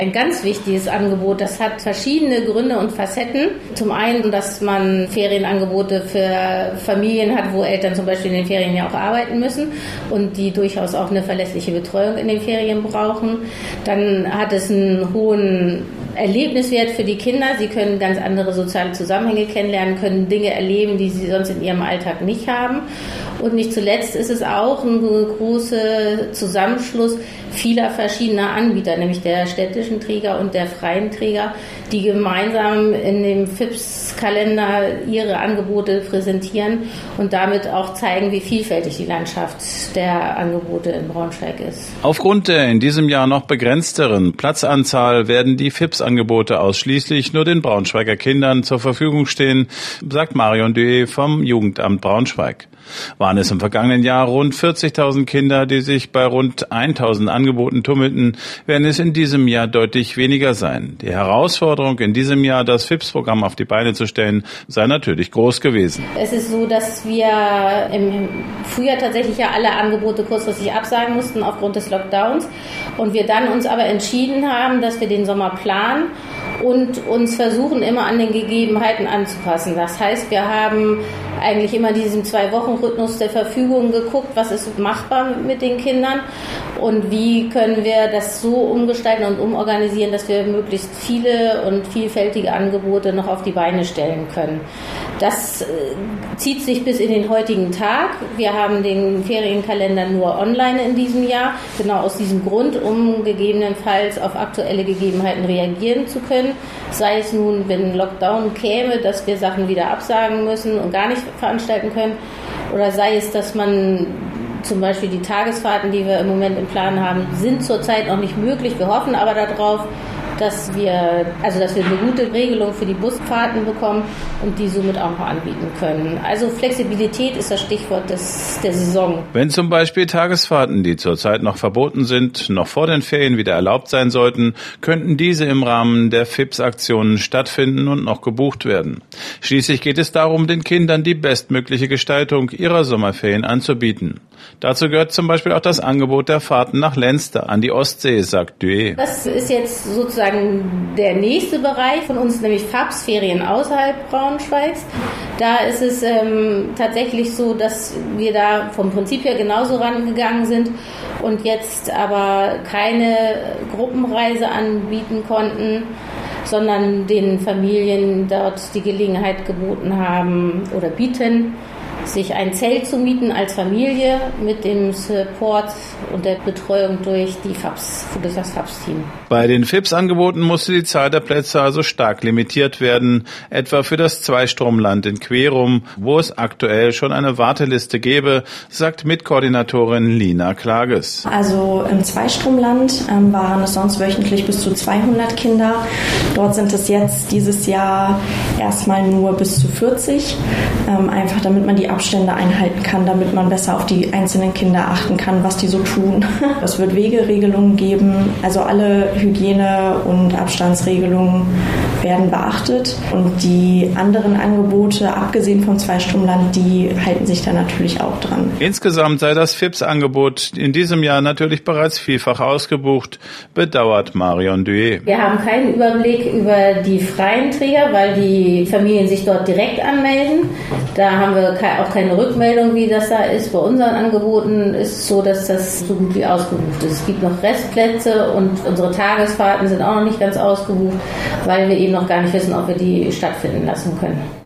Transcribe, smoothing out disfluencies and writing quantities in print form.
Ein ganz wichtiges Angebot, das hat verschiedene Gründe und Facetten. Zum einen, dass man Ferienangebote für Familien hat, wo Eltern zum Beispiel in den Ferien ja auch arbeiten müssen und die durchaus auch eine verlässliche Betreuung in den Ferien brauchen. Dann hat es einen hohen Erlebniswert für die Kinder. Sie können ganz andere soziale Zusammenhänge kennenlernen, können Dinge erleben, die sie sonst in ihrem Alltag nicht haben. Und nicht zuletzt ist es auch ein großer Zusammenschluss vieler verschiedener Anbieter, nämlich der städtischen Träger und der freien Träger, die gemeinsam in dem FIPS-Kalender ihre Angebote präsentieren und damit auch zeigen, wie vielfältig die Landschaft der Angebote in Braunschweig ist. Aufgrund der in diesem Jahr noch begrenzteren Platzanzahl werden die FIPS-Angebote ausschließlich nur den Braunschweiger Kindern zur Verfügung stehen, sagt Marion Duet vom Jugendamt Braunschweig. Waren es im vergangenen Jahr rund 40.000 Kinder, die sich bei rund 1.000 Angeboten tummelten, werden es in diesem Jahr deutlich weniger sein. Die Herausforderung in diesem Jahr, das FIPS-Programm auf die Beine zu stellen, sei natürlich groß gewesen. Es ist so, dass wir im Frühjahr tatsächlich ja alle Angebote kurzfristig absagen mussten aufgrund des Lockdowns und wir dann uns aber entschieden haben, dass wir den Sommer planen und uns versuchen, immer an den Gegebenheiten anzupassen. Das heißt, wir haben eigentlich immer diesen 2-Wochen-Rhythmus der Verfügung geguckt, was ist machbar mit den Kindern und wie können wir das so umgestalten und umorganisieren, dass wir möglichst viele und vielfältige Angebote noch auf die Beine stellen können. Das zieht sich bis in den heutigen Tag. Wir haben den Ferienkalender nur online in diesem Jahr, genau aus diesem Grund, um gegebenenfalls auf aktuelle Gegebenheiten reagieren zu können. Sei es nun, wenn Lockdown käme, dass wir Sachen wieder absagen müssen und gar nicht veranstalten können, oder sei es, dass man zum Beispiel die Tagesfahrten, die wir im Moment im Plan haben, sind zurzeit noch nicht möglich. Wir hoffen aber darauf, dass wir eine gute Regelung für die Busfahrten bekommen und die somit auch noch anbieten können. Also Flexibilität ist das Stichwort der Saison. Wenn zum Beispiel Tagesfahrten, die zurzeit noch verboten sind, noch vor den Ferien wieder erlaubt sein sollten, könnten diese im Rahmen der FIPS-Aktionen stattfinden und noch gebucht werden. Schließlich geht es darum, den Kindern die bestmögliche Gestaltung ihrer Sommerferien anzubieten. Dazu gehört zum Beispiel auch das Angebot der Fahrten nach Lenzter an die Ostsee, sagt Duet. Das ist jetzt sozusagen der nächste Bereich von uns, nämlich FAPS, Ferien außerhalb Braunschweigs. Da ist es tatsächlich so, dass wir da vom Prinzip her genauso rangegangen sind und jetzt aber keine Gruppenreise anbieten konnten, sondern den Familien dort die Gelegenheit geboten haben oder bieten, sich ein Zelt zu mieten als Familie mit dem Support und der Betreuung durch das FAPS-Team. Bei den FIPS-Angeboten musste die Zahl der Plätze also stark limitiert werden, etwa für das Zweistromland in Querum, wo es aktuell schon eine Warteliste gäbe, sagt Mitkoordinatorin Lina Klages. Also im Zweistromland waren es sonst wöchentlich bis zu 200 Kinder. Dort sind es jetzt dieses Jahr erstmal nur bis zu 40, einfach damit man die Abstände einhalten kann, damit man besser auf die einzelnen Kinder achten kann, was die so tun. Es wird Wegeregelungen geben, also alle Hygiene- und Abstandsregelungen werden beachtet und die anderen Angebote, abgesehen vom Zweistromland, die halten sich da natürlich auch dran. Insgesamt sei das FIPS-Angebot in diesem Jahr natürlich bereits vielfach ausgebucht, bedauert Marion Duet. Wir haben keinen Überblick über die freien Träger, weil die Familien sich dort direkt anmelden. Da haben wir auch keine Rückmeldung, wie das da ist. Bei unseren Angeboten ist es so, dass das so gut wie ausgebucht ist. Es gibt noch Restplätze und unsere Tagesfahrten sind auch noch nicht ganz ausgebucht, weil wir eben noch gar nicht wissen, ob wir die stattfinden lassen können.